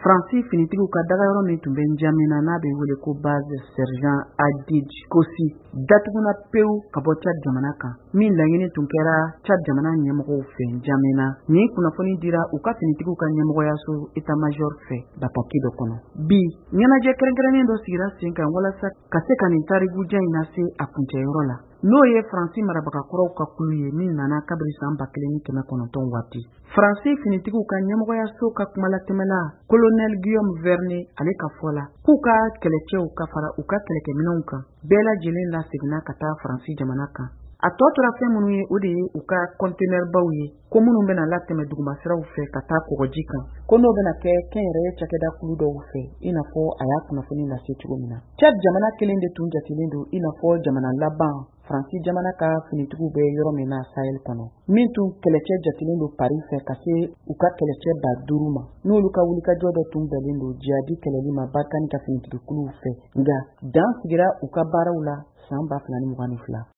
Faransi finitigiw ka dagayɔrɔ min tun bɛ Njamena n'a bɛ wele ko base sergent Adid Kosi datuguna pewu ka bɔ Tchad jamana kan min laɲini tun kɛra Tchad jamana ɲɛmɔgɔw fɛ Njamena ni kunnafoni dira u ka finitigiw ka ɲɛmɔgɔyaso état-major fɛ Bapaki dɔ kɔnɔ bi ɲɛnajɛ kɛrɛnkɛrɛnnen dɔ sigira sen kan walasa ka se ka nin taribujan in lase a kuncɛyɔrɔ la n'o ye Faransi marabagakɔrɔw ka kulu ye min nana kabiri san 1900 waati. Faransi finitigiw ka ɲɛmɔgɔyaso ka kumalatɛmɛla Colonel Guillaume Vernet ale ka fɔ la k'u ka kɛlɛcɛw ka fara u ka kɛlɛkɛminɛnw kan bɛɛ lajɛlen laseginna ka taa Faransi jamana kan. A tɔ tora fɛn minnu ye o de ye u ka conteneur-baw ye ko minnu bɛna latɛmɛ dugumasiraw fɛ ka taa kɔgɔji kan ko n'o bɛna kɛ kɛnyɛrɛye cakɛda kulu dɔw fɛ i n'a fɔ a y'a kunnafoni lase cogo min na. Tchad jamana kelen de tun jatilen don i n'a fɔ jamana laban Faransi jamana ka finitigiw bɛ yɔrɔ min na Sahel kɔnɔ min tun kɛlɛcɛ jatilen don Paris fɛ ka se u ka kɛlɛcɛ 5000 ma n'olu ka wulikajɔ dɔ tun bɛnlen don jihadi kɛlɛli ma Balkani ka finitigikuluw fɛ nka dan sigira u ka baaraw la san 2022.